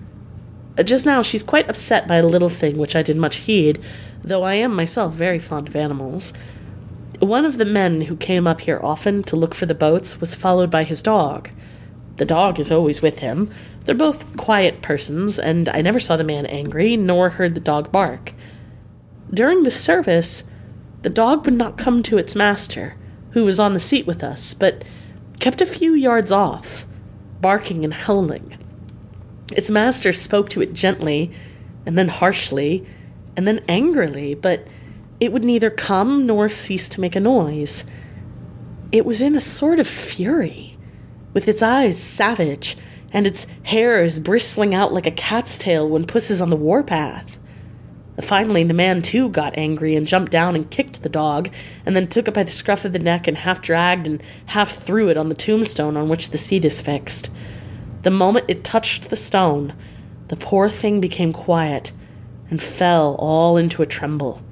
Just now she's quite upset by a little thing which I did much heed, though I am myself very fond of animals. One of the men who came up here often to look for the boats was followed by his dog. The dog is always with him. They're both quiet persons, and I never saw the man angry, nor heard the dog bark. During the service, the dog would not come to its master, who was on the seat with us, but kept a few yards off, barking and howling. Its master spoke to it gently, and then harshly, and then angrily, but it would neither come nor cease to make a noise. It was in a sort of fury, with its eyes savage, and its hairs bristling out like a cat's tail when puss is on the warpath. Finally, the man, too, got angry and jumped down and kicked the dog, and then took it by the scruff of the neck and half dragged and half threw it on the tombstone on which the seat is fixed. The moment it touched the stone, the poor thing became quiet and fell all into a tremble.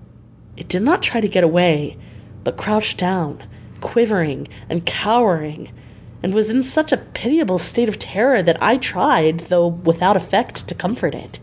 It did not try to get away, but crouched down, quivering and cowering, and was in such a pitiable state of terror that I tried, though without effect, to comfort it.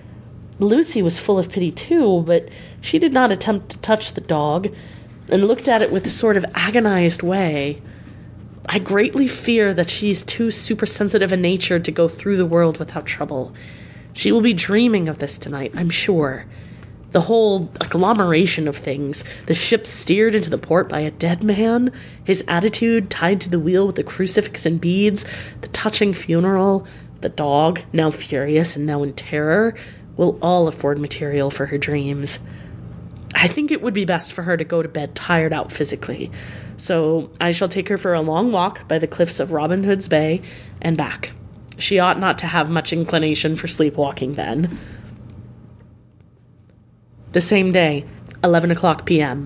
Lucy was full of pity too, but she did not attempt to touch the dog, and looked at it with a sort of agonized way. I greatly fear that she's too supersensitive a nature to go through the world without trouble. She will be dreaming of this tonight, I'm sure. The whole agglomeration of things, the ship steered into the port by a dead man, his attitude tied to the wheel with the crucifix and beads, the touching funeral, the dog, now furious and now in terror, will all afford material for her dreams. I think it would be best for her to go to bed tired out physically, so I shall take her for a long walk by the cliffs of Robin Hood's Bay and back. She ought not to have much inclination for sleepwalking then. The same day, 11:00 p.m.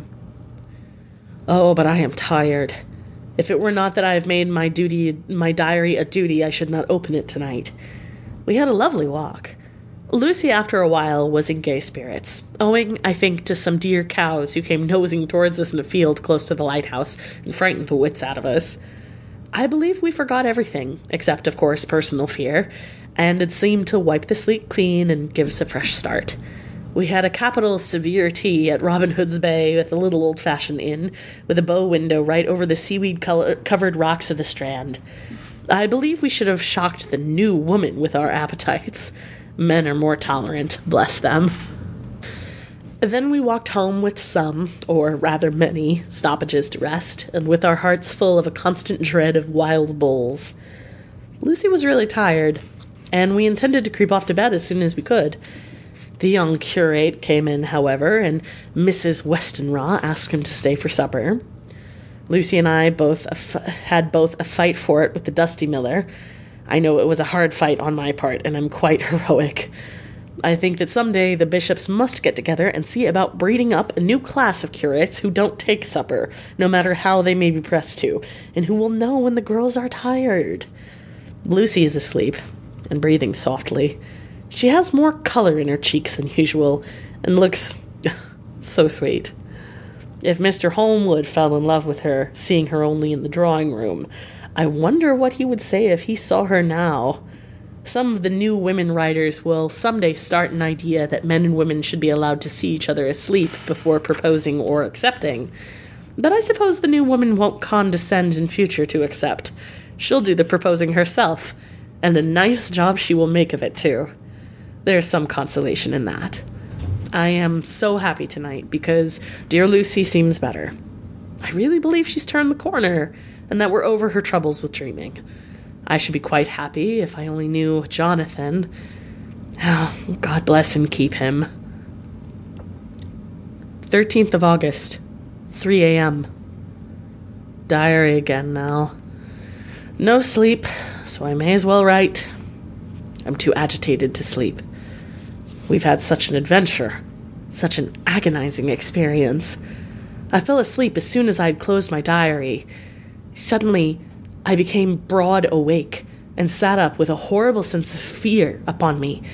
Oh, but I am tired. If it were not that I have made my diary a duty, I should not open it tonight. We had a lovely walk. Lucy, after a while, was in gay spirits, owing, I think, to some dear cows who came nosing towards us in a field close to the lighthouse and frightened the wits out of us. I believe we forgot everything, except, of course, personal fear, and it seemed to wipe the slate clean and give us a fresh start. We had a capital severe tea at Robin Hood's Bay at the little old-fashioned inn, with a bow window right over the seaweed-covered rocks of the Strand. I believe we should have shocked the new woman with our appetites. Men are more tolerant, bless them. Then we walked home with some, or rather many, stoppages to rest, and with our hearts full of a constant dread of wild bulls. Lucy was really tired, and we intended to creep off to bed as soon as we could. The young curate came in, however, and Mrs. Westenra asked him to stay for supper. Lucy and I had both a fight for it with the dusty miller. I know it was a hard fight on my part, and I'm quite heroic. I think that someday the bishops must get together and see about breeding up a new class of curates who don't take supper, no matter how they may be pressed to, and who will know when the girls are tired. Lucy is asleep, and breathing softly. She has more color in her cheeks than usual, and looks so sweet. If Mr. Holmwood fell in love with her, seeing her only in the drawing-room, I wonder what he would say if he saw her now. Some of the new women writers will someday start an idea that men and women should be allowed to see each other asleep before proposing or accepting. But I suppose the new woman won't condescend in future to accept. She'll do the proposing herself, and a nice job she will make of it, too. There's some consolation in that. I am so happy tonight because dear Lucy seems better. I really believe she's turned the corner, and that we're over her troubles with dreaming. I should be quite happy if I only knew Jonathan. Oh, God bless and keep him. 13th of August, 3 a.m. Diary again now. No sleep, so I may as well write. I'm too agitated to sleep. We've had such an adventure, such an agonizing experience. I fell asleep as soon as I had closed my diary. Suddenly, I became broad awake and sat up with a horrible sense of fear upon me,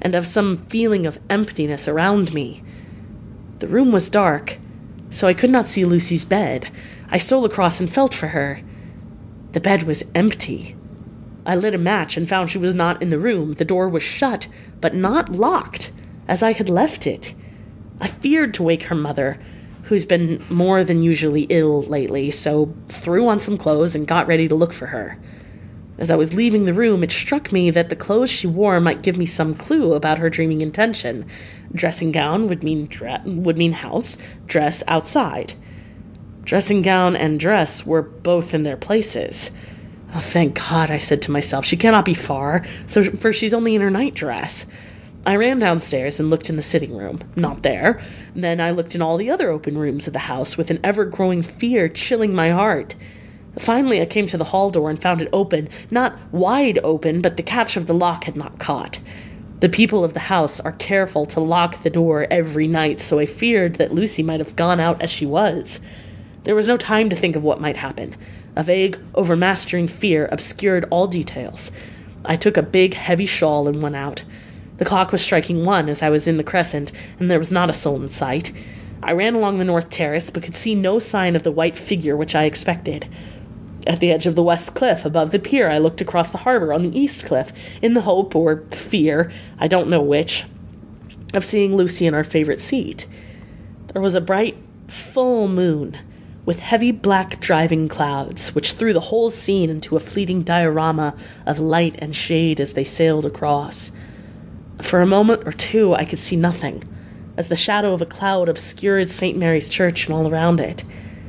and of some feeling of emptiness around me. The room was dark, so I could not see Lucy's bed. I stole across and felt for her. The bed was empty. I lit a match and found she was not in the room. The door was shut, but not locked, as I had left it. I feared to wake her mother, who's been more than usually ill lately, so threw on some clothes and got ready to look for her. As I was leaving the room, it struck me that the clothes she wore might give me some clue about her dreaming intention. Dressing gown would mean house, dress outside. Dressing gown and dress were both in their places. Oh, thank God, I said to myself. She cannot be far, for she's only in her nightdress. I ran downstairs and looked in the sitting room. Not there. Then I looked in all the other open rooms of the house with an ever-growing fear chilling my heart. Finally, I came to the hall door and found it open. Not wide open, but the catch of the lock had not caught. The people of the house are careful to lock the door every night, so I feared that Lucy might have gone out as she was. There was no time to think of what might happen. A vague, overmastering fear obscured all details. I took a big, heavy shawl and went out. The clock was striking 1 as I was in the crescent, and there was not a soul in sight. I ran along the north terrace, but could see no sign of the white figure which I expected. At the edge of the west cliff, above the pier, I looked across the harbor on the east cliff, in the hope, or fear, I don't know which, of seeing Lucy in our favorite seat. There was a bright, full moon, with heavy black driving clouds, which threw the whole scene into a fleeting diorama of light and shade as they sailed across. For a moment or two I could see nothing, as the shadow of a cloud obscured St. Mary's Church and all around it.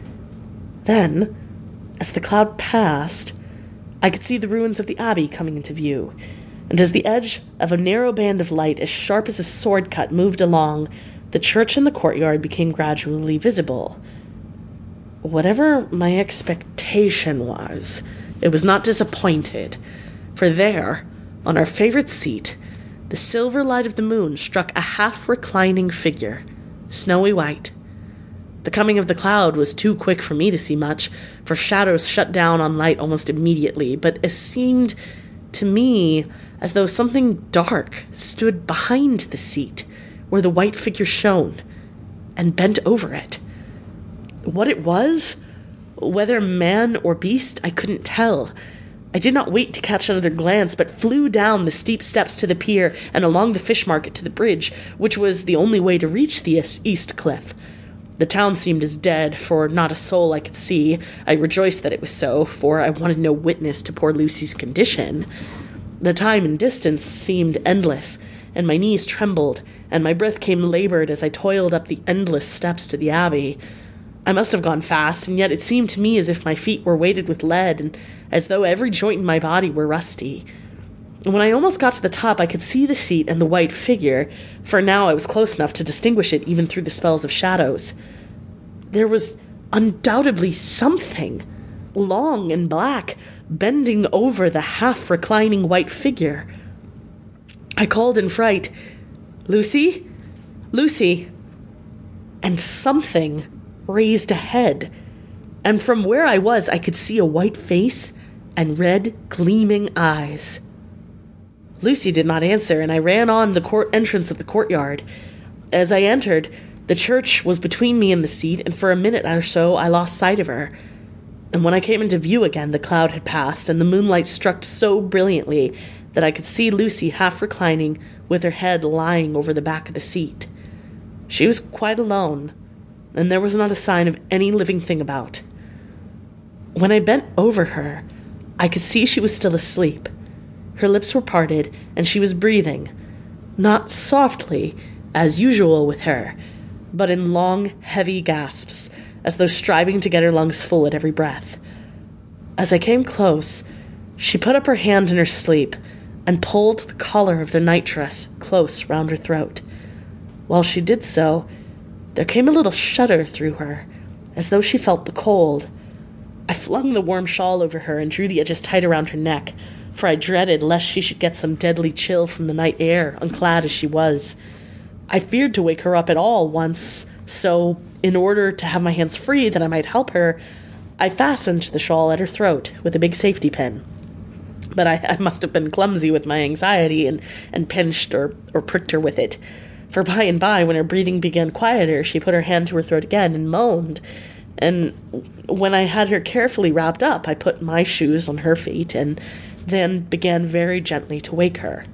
Then, as the cloud passed, I could see the ruins of the abbey coming into view, and as the edge of a narrow band of light as sharp as a sword cut moved along, the church and the courtyard became gradually visible. Whatever my expectation was, it was not disappointed, for there, on our favorite seat, the silver light of the moon struck a half-reclining figure, snowy white. The coming of the cloud was too quick for me to see much, for shadows shut down on light almost immediately, but it seemed to me as though something dark stood behind the seat, where the white figure shone, and bent over it. What it was, whether man or beast, I couldn't tell. I did not wait to catch another glance, but flew down the steep steps to the pier and along the fish market to the bridge, which was the only way to reach the east cliff. The town seemed as dead, for not a soul I could see. I rejoiced that it was so, for I wanted no witness to poor Lucy's condition. The time and distance seemed endless, and my knees trembled, and my breath came labored as I toiled up the endless steps to the abbey. I must have gone fast, and yet it seemed to me as if my feet were weighted with lead, and as though every joint in my body were rusty. When I almost got to the top, I could see the seat and the white figure, for now I was close enough to distinguish it even through the spells of shadows. There was undoubtedly something, long and black, bending over the half-reclining white figure. I called in fright, "Lucy? Lucy!" And something raised a head, and from where I was I could see a white face and red, gleaming eyes. Lucy did not answer, and I ran on the entrance of the courtyard. As I entered, the church was between me and the seat, and for a minute or so I lost sight of her. And when I came into view again, the cloud had passed, and the moonlight struck so brilliantly that I could see Lucy half reclining, with her head lying over the back of the seat. She was quite alone, and there was not a sign of any living thing about. When I bent over her, I could see she was still asleep. Her lips were parted, and she was breathing, not softly, as usual with her, but in long, heavy gasps, as though striving to get her lungs full at every breath. As I came close, she put up her hand in her sleep and pulled the collar of the nightdress close round her throat. While she did so, there came a little shudder through her, as though she felt the cold. I flung the warm shawl over her and drew the edges tight around her neck, for I dreaded lest she should get some deadly chill from the night air, unclad as she was. I feared to wake her up at all once, so, in order to have my hands free that I might help her, I fastened the shawl at her throat with a big safety pin. but I must have been clumsy with my anxiety and pinched or pricked her with it. For by and by, when her breathing began quieter, she put her hand to her throat again and moaned. And when I had her carefully wrapped up, I put my shoes on her feet and then began very gently to wake her.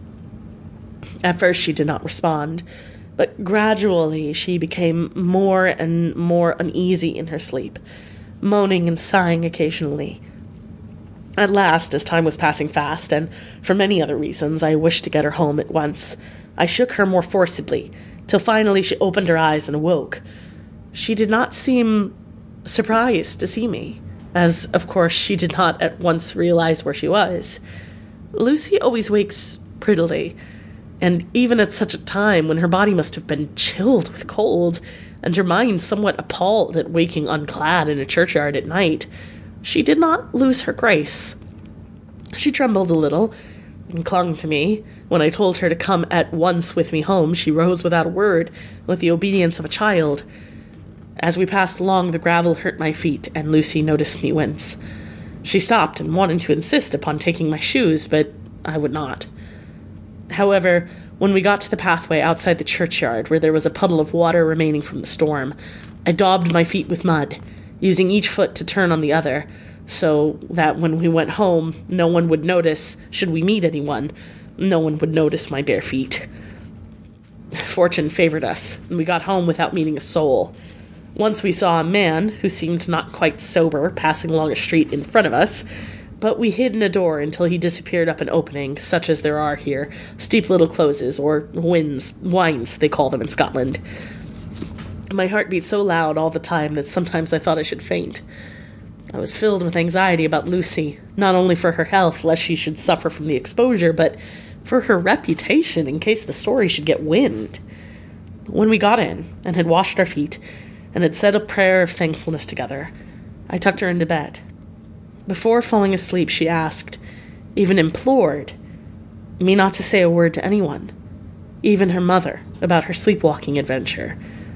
At first she did not respond, but gradually she became more and more uneasy in her sleep, moaning and sighing occasionally. At last, as time was passing fast, and for many other reasons, I wished to get her home at once, I shook her more forcibly, till finally she opened her eyes and awoke. She did not seem surprised to see me, as, of course, she did not at once realize where she was. Lucy always wakes prettily, and even at such a time when her body must have been chilled with cold, and her mind somewhat appalled at waking unclad in a churchyard at night, she did not lose her grace. She trembled a little, and clung to me. When I told her to come at once with me home, she rose without a word, with the obedience of a child. As we passed along, the gravel hurt my feet, and Lucy noticed me wince. She stopped and wanted to insist upon taking my shoes, but I would not. However, when we got to the pathway outside the churchyard, where there was a puddle of water remaining from the storm, I daubed my feet with mud, using each foot to turn on the other, so that when we went home, no one would notice, should we meet anyone, no one would notice my bare feet. Fortune favored us, and we got home without meeting a soul. Once we saw a man, who seemed not quite sober, passing along a street in front of us, but we hid in a door until he disappeared up an opening, such as there are here, steep little closes, or wines, they call them in Scotland. My heart beat so loud all the time that sometimes I thought I should faint. I was filled with anxiety about Lucy, not only for her health, lest she should suffer from the exposure, but for her reputation in case the story should get wind. When we got in, and had washed our feet, and had said a prayer of thankfulness together, I tucked her into bed. Before falling asleep, she asked, even implored, me not to say a word to anyone, even her mother, about her sleepwalking adventure.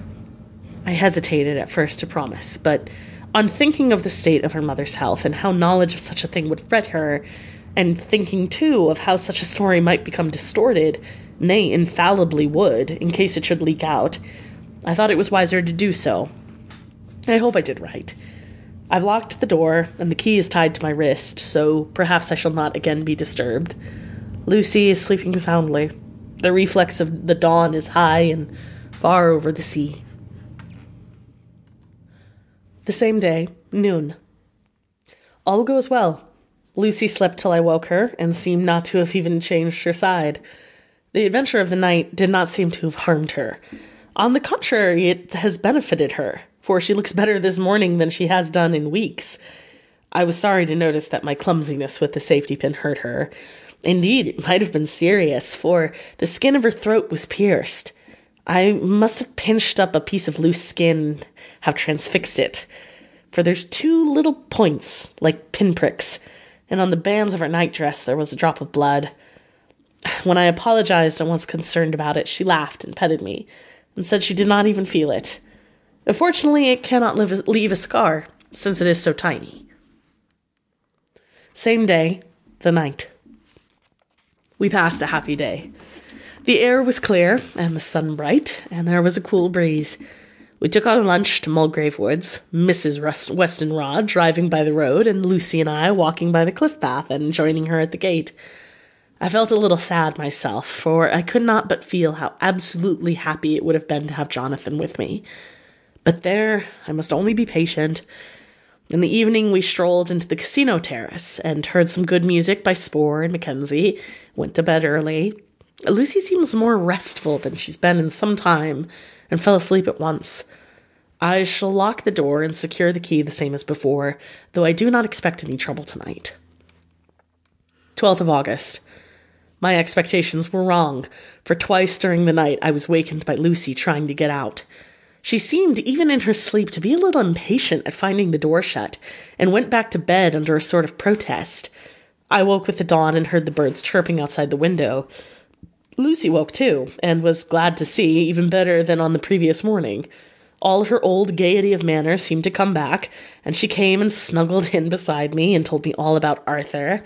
I hesitated at first to promise, but on thinking of the state of her mother's health and how knowledge of such a thing would fret her, and thinking, too, of how such a story might become distorted, nay, infallibly would, in case it should leak out, I thought it was wiser to do so. I hope I did right. I've locked the door, and the key is tied to my wrist, so perhaps I shall not again be disturbed. Lucy is sleeping soundly. The reflex of the dawn is high and far over the sea. The same day, noon. All goes well. Lucy slept till I woke her, and seemed not to have even changed her side. The adventure of the night did not seem to have harmed her. On the contrary, it has benefited her, for she looks better this morning than she has done in weeks. I was sorry to notice that my clumsiness with the safety pin hurt her. Indeed, it might have been serious, for the skin of her throat was pierced. I must have pinched up a piece of loose skin, have transfixed it, for there's 2 little points, like pinpricks, and on the bands of her nightdress there was a drop of blood. When I apologized and was concerned about it, she laughed and petted me, and said she did not even feel it. Fortunately, it cannot leave a scar, since it is so tiny. Same day, the night. We passed a happy day. The air was clear, and the sun bright, and there was a cool breeze. We took our lunch to Mulgrave Woods, Mrs. Westonrod driving by the road, and Lucy and I walking by the cliff path and joining her at the gate. I felt a little sad myself, for I could not but feel how absolutely happy it would have been to have Jonathan with me. But there, I must only be patient. In the evening, we strolled into the casino terrace and heard some good music by Spohr and Mackenzie, went to bed early. Lucy seems more restful than she's been in some time, and fell asleep at once. I shall lock the door and secure the key the same as before, though I do not expect any trouble tonight. 12th of August. My expectations were wrong, for twice during the night I was wakened by Lucy trying to get out. She seemed, even in her sleep, to be a little impatient at finding the door shut, and went back to bed under a sort of protest. I woke with the dawn and heard the birds chirping outside the window. Lucy woke too, and was glad to see, even better than on the previous morning. All her old gaiety of manner seemed to come back, and she came and snuggled in beside me and told me all about Arthur.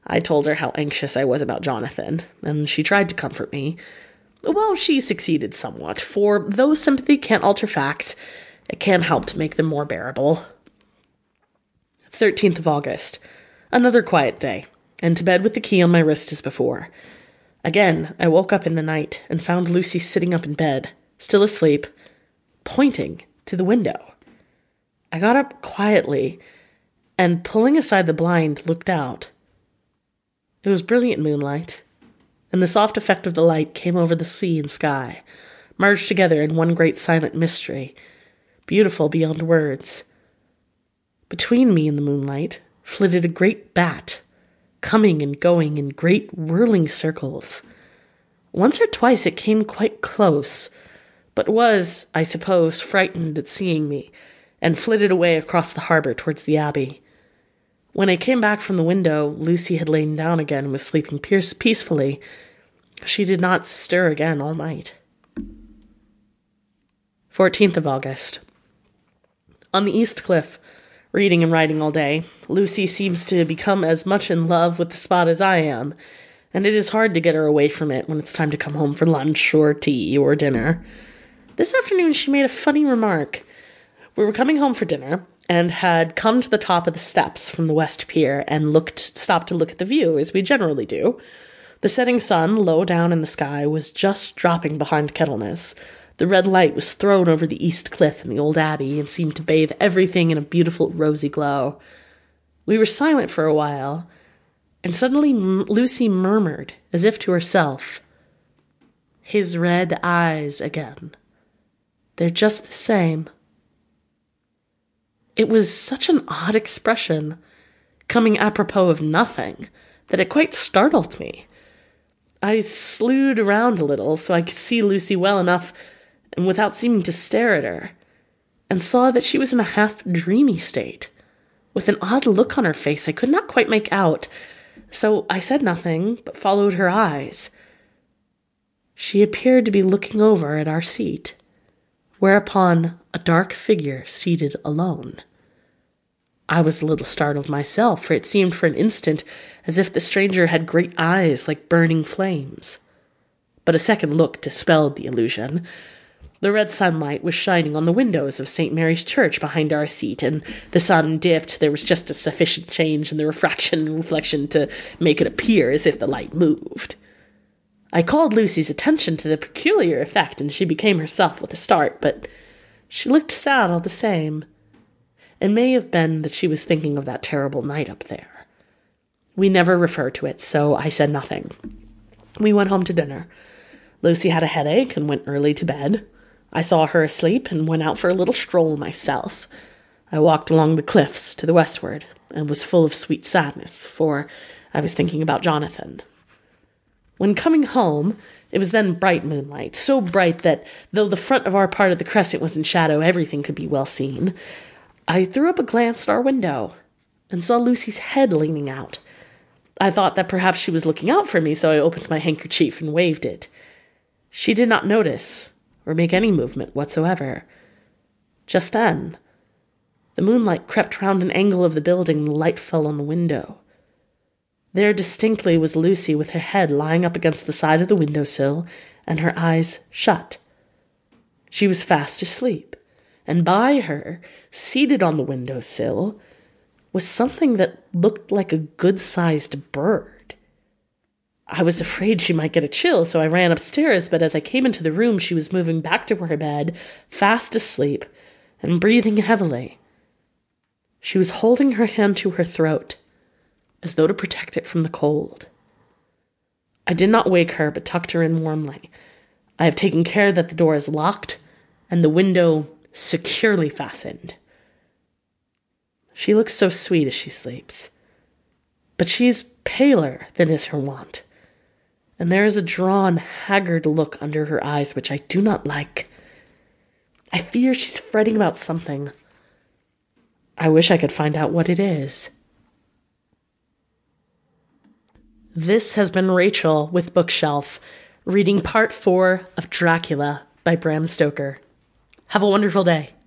I told her how anxious I was about Jonathan, and she tried to comfort me. Well, she succeeded somewhat, for though sympathy can't alter facts, it can help to make them more bearable. 13th of August. Another quiet day, and to bed with the key on my wrist as before. Again, I woke up in the night and found Lucy sitting up in bed, still asleep, pointing to the window. I got up quietly and, pulling aside the blind, looked out. It was brilliant moonlight, and the soft effect of the light came over the sea and sky, merged together in one great silent mystery, beautiful beyond words. Between me and the moonlight flitted a great bat, coming and going in great whirling circles. Once or twice it came quite close, but was, I suppose, frightened at seeing me, and flitted away across the harbor towards the Abbey. When I came back from the window, Lucy had lain down again and was sleeping peacefully. She did not stir again all night. 14th of August. On the East Cliff, reading and writing all day, Lucy seems to become as much in love with the spot as I am, and it is hard to get her away from it when it's time to come home for lunch or tea or dinner. This afternoon she made a funny remark. We were coming home for dinner, and had come to the top of the steps from the West Pier and stopped to look at the view, as we generally do. The setting sun, low down in the sky, was just dropping behind Kettleness. The red light was thrown over the East Cliff and the old Abbey and seemed to bathe everything in a beautiful rosy glow. We were silent for a while, and suddenly Lucy murmured, as if to herself, "His red eyes again. They're just the same." It was such an odd expression, coming apropos of nothing, that it quite startled me. I slewed around a little so I could see Lucy well enough and without seeming to stare at her, and saw that she was in a half-dreamy state, with an odd look on her face I could not quite make out, so I said nothing, but followed her eyes. She appeared to be looking over at our seat, whereupon a dark figure seated alone. I was a little startled myself, for it seemed for an instant as if the stranger had great eyes like burning flames. But a second look dispelled the illusion. The red sunlight was shining on the windows of St. Mary's Church behind our seat, and the sun dipped. There was just a sufficient change in the refraction and reflection to make it appear as if the light moved. I called Lucy's attention to the peculiar effect, and she became herself with a start, but she looked sad all the same. It may have been that she was thinking of that terrible night up there. We never referred to it, so I said nothing. We went home to dinner. Lucy had a headache and went early to bed. I saw her asleep and went out for a little stroll myself. I walked along the cliffs to the westward, and was full of sweet sadness, for I was thinking about Jonathan. When coming home, it was then bright moonlight, so bright that, though the front of our part of the crescent was in shadow, everything could be well seen. I threw up a glance at our window, and saw Lucy's head leaning out. I thought that perhaps she was looking out for me, so I opened my handkerchief and waved it. She did not notice, or make any movement whatsoever. Just then, the moonlight crept round an angle of the building, and the light fell on the window. There distinctly was Lucy with her head lying up against the side of the window-sill, and her eyes shut. She was fast asleep, and by her, seated on the window-sill, was something that looked like a good-sized bird. I was afraid she might get a chill, so I ran upstairs, but as I came into the room, she was moving back to her bed, fast asleep, and breathing heavily. She was holding her hand to her throat, as though to protect it from the cold. I did not wake her, but tucked her in warmly. I have taken care that the door is locked, and the window securely fastened. She looks so sweet as she sleeps, but she is paler than is her wont, and there is a drawn, haggard look under her eyes which I do not like. I fear she's fretting about something. I wish I could find out what it is. This has been Rachel with Bookshelf, reading Part 4 of Dracula by Bram Stoker. Have a wonderful day.